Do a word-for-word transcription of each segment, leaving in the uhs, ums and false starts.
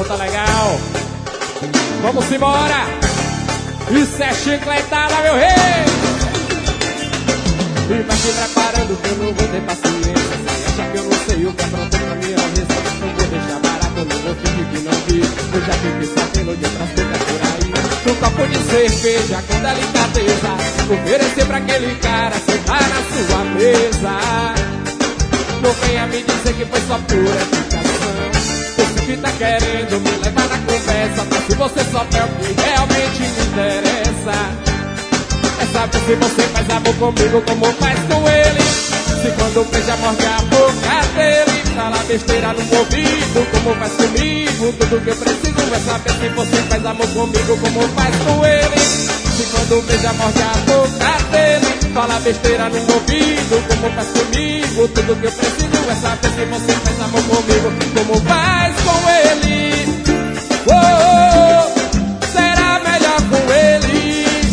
som tá legal. Vamos embora. Isso é chicletada, meu rei. E vai se preparando que eu não vou ter paciência. Se acha que eu não sei o que é pronto pra minha receita, não vou deixar barato, não vou fingir que não vi. Eu já fiquei sabendo de outras coisas por aí. Um copo de cerveja com delicadeza, oferecer pra aquele cara sentar na sua mesa. Não venha me dizer que foi só por educação. Você que tá querendo me levar na conversa, mas se você souber o que realmente me interessa, é saber se você faz amor comigo como faz com ele. Se quando beija morde a boca dele, fala besteira no ouvido como faz comigo. Tudo que eu preciso é saber se você faz amor comigo como faz com ele. Se quando beija morde a boca dele, fala besteira no ouvido como faz comigo. Tudo que eu preciso é saber se você faz amor comigo como faz com ele. Oh, oh, oh, será melhor com ele.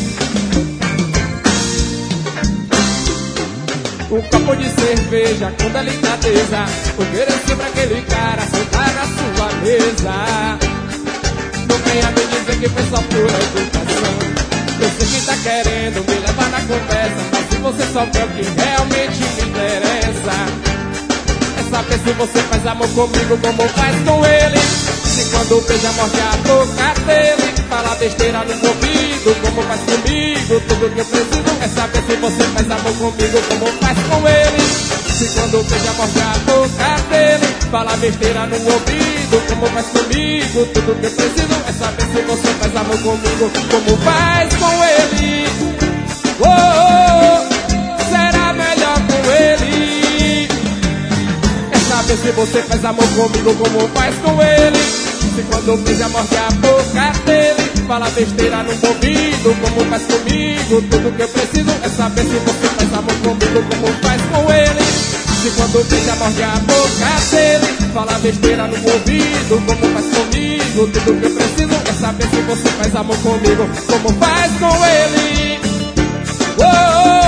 Um copo de cerveja com delicadeza, oferecer pra aquele cara sentar na sua mesa. Não venha me dizer que foi só por educação. Eu sei que tá querendo me levar na conversa, mas se você souber o que realmente me interessa, é saber se você faz amor comigo como faz com ele. Se quando beija morde a boca dele, fala besteira no ouvido como faz comigo. Tudo que eu preciso é saber se você faz amor comigo como faz com ele. Se quando beija morde a boca dele, fala besteira no ouvido como faz comigo. Tudo que eu preciso é saber se você faz amor comigo como faz com ele. Oh, oh, oh, será melhor com ele. É saber se você faz amor comigo como faz com ele. Se quando beija morde a boca dele, fala besteira no ouvido como faz comigo. Tudo que eu preciso é saber se você faz amor comigo como faz com ele. Se quando beija morde a boca dele, fala besteira no ouvido como faz comigo. Tudo que eu preciso é saber se você faz amor comigo como faz com ele. Oh, oh.